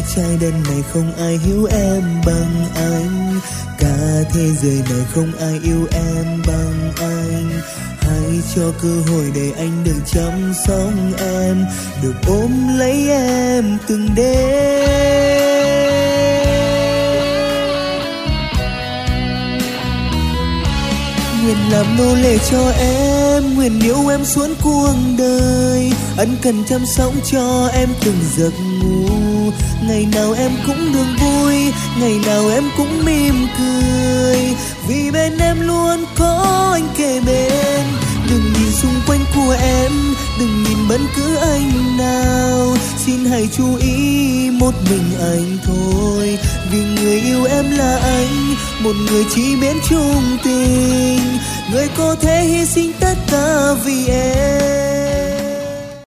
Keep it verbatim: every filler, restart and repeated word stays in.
trái đất này không ai hiểu em bằng anh, cả thế giới này không ai yêu em bằng anh. Hãy cho cơ hội để anh được chăm sóc em, được ôm lấy em từng đêm. Nguyện làm nô lệ cho em, nguyện yêu em suốt cuộc đời, ân cần chăm sóc cho em từng giấc ngủ. Ngày nào em cũng được vui, ngày nào em cũng mỉm cười, vì bên em luôn có anh kề bên. Đừng nhìn xung quanh của em, đừng nhìn bất cứ anh nào, xin hãy chú ý một mình anh thôi. Vì người yêu em là anh, một người chỉ biết chung tình, người có thể hy sinh tất cả vì em.